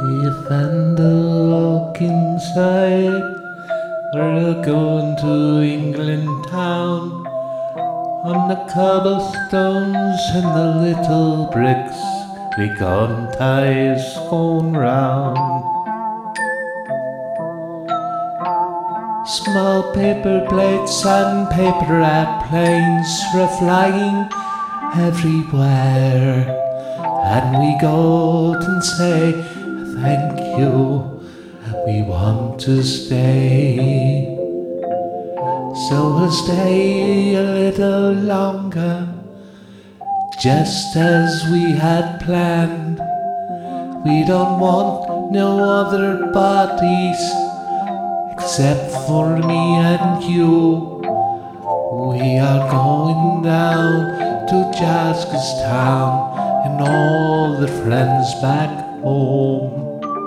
If and look inside, we're going to England town. On the cobblestones and the little bricks, we got ties going round. Small paper plates and paper airplanes were flying everywhere, and we go and say thank you, we want to stay. So we'll stay a little longer, just as we had planned. We don't want no other bodies except for me and you. We are going down to Jaskastown and all the friends back home.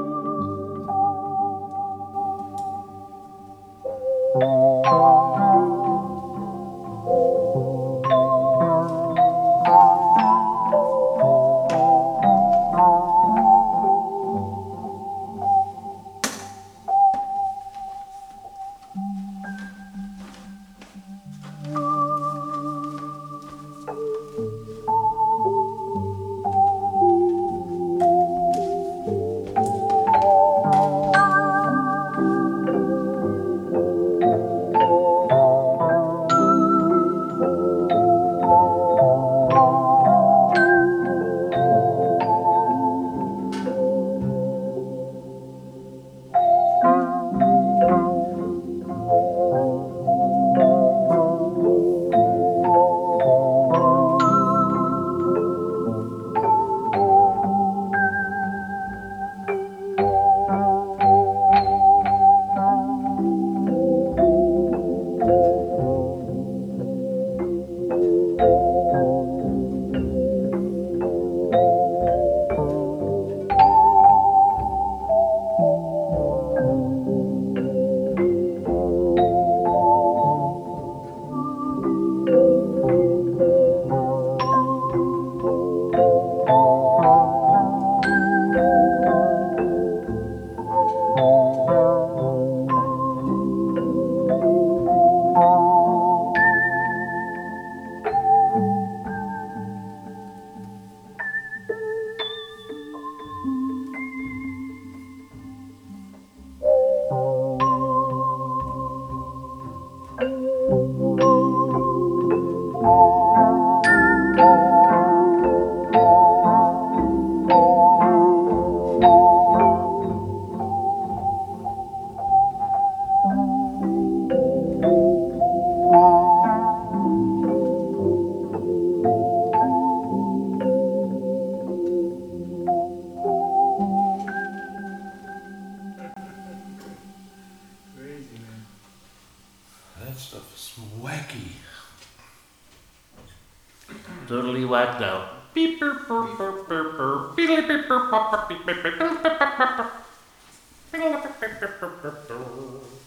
That stuff is wacky. Totally whacked out. Beep, burp, burp, burp, burp, burp. Beep, beep, burp, burp, beep, beep, beep, burp, burp, burp, burp.